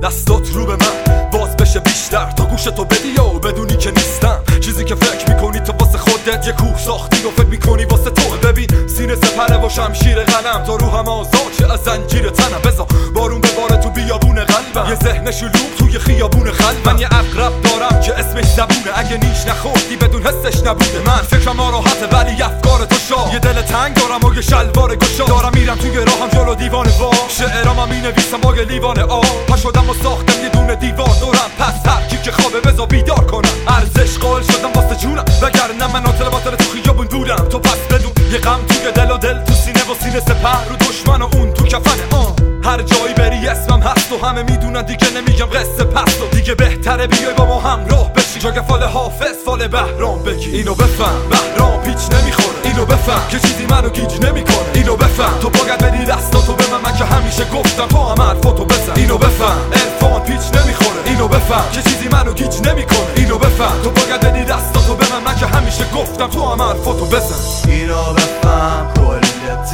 دستات رو به من باز بشه بیشتر تا گوشتو بدی و بدونی که نیستم چیزی که فکر میکنی تو واسه خودت یه کوه ساختی و فکر میکنی واسه تو. ببین سینه سپره و شمشیر قلم تا روحم آزاد شه از زنجیر تنم. بذار بارون بباره تو بیابون قلبم، یه ذهن شلوغ توی خیابون خلبم. من یه عقرب دارم که اسمش زبونه، اگه نیش نخوردی بدون حسش نبوده. من فکرم راحته ولی افکار تو شاه، یه دل تنگ دارم و یه شلوار گشا. دارم میرم توی راهم جلو دیوان وا، شعرام هم مینویسم با یه لیوان آب. پا شدم و ساختم یه دونه دیوار دورم، پس هر کی که خوابه بذار بیدار کنم. ارزش قائل شدم واسه جونم، وگرنه من ناطل باطل تو خیابون دورم. تو پس بدون یه غم توی دل و دل تو سینه و سینه سپر رو دشمن و اون تو کفنه. هر جایی بری اسمم هست و همه میدونن دیگه نمیگم قصه پست و دیگه بهتره بیای با ما همراه بشی. جا فال حافظ فال بهرام بگی. اینو بفهم بهرام پیچ نمیخوره، اینو بفهم که چیزی منو گیج نمیکنه. اینو بفهم تو باید بدی دستاتو به من که همیشه گفتم تو هم حرفاتو بزن. اینو بفهم عرفان پیچ نمیخوره، اینو بفهم که چیزی منو گیج نمیکنه. اینو بفهم تو باید بدی دستاتو به من که همیشه گفتم تو هم حرفاتو بزن. اینو بفهم کل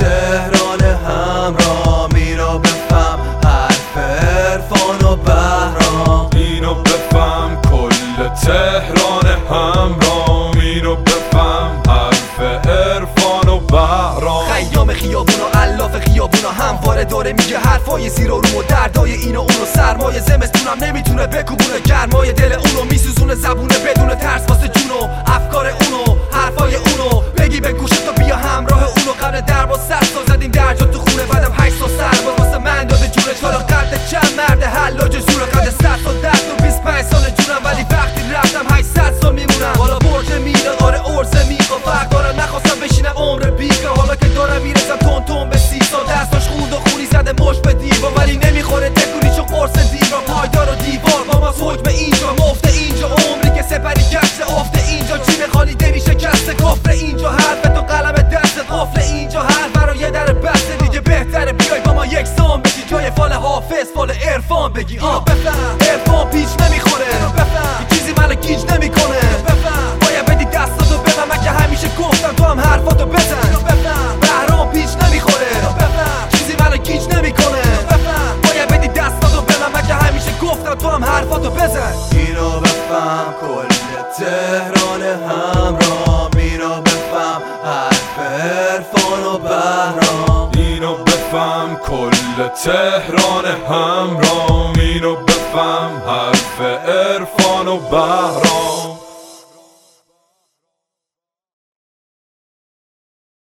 تهران همراه، اینو بفهم حرف عرفان و بهرام. اینو بفهم کل تهران همراه، اینو بفهم حرف عرفان و بهرام. خیام خیابونا الاف خیابونا همواره داره میگه حرفای زیر و رو و دردای اینو اونو. سرمایه زمستونم نمیتونه بکوبونه، گرمای دل اونو میسوزونه. زبونه بدون ترس واسه جونو، افکار اونو حرفای اونو. بگی به گوشت تو بیا همراه اونو. قبل درب و سر سال زدیم درجا تو خونه، بعدم 8 سال سرباز واسه من داده جونش. حالا قد چند مرد حلاج زوره، قد 100 سال درد و 25 سال جونم. ولی وقتی رفتم 800 سال میمونم. حالا برج میلاد آره ارزه میخوا فرق داره، نخواستم بشینم عمر بیگا. حالا که دارم میرسم تون تون به 30 سال، دستاش خود و خونی زده مش به دیوار. ولی نمیخوره تکونی چون قرص دیوار. پایدار و دیوار با ما حکم اینجا مفته، اینجا عمری که سپری گشت افته. اینجا چی میخوانی دلی شکسته کفر، اینجا حرف تو قلم دست قفل. اینجا حرف برای یه در بسته دیگه بهتره بیای با ما یکسان بشی. جای فال حافظ فال عرفان بگی. اینو بفهم عرفان پیچ نمیخوره، اینو بفهم چیزی منو گیج نمیکنه. بفهم باید بدی دستاتو به من که همیشه گفتم تو هم حرفاتو بزن. اینو بفهم بهرام پیچ نمیخوره، اینو بفهم چیزی منو گیج نمیکنه. بفهم باید بدی دستاتو به من که همیشه گفتم تو هم حرفاتو بزن. اینو بفهم کل تهران همراه، اینو بفهم حرف عرفان و بهرام. اینو بفهم کل تهران همراه، اینو بفهم حرف عرفان و بهرام.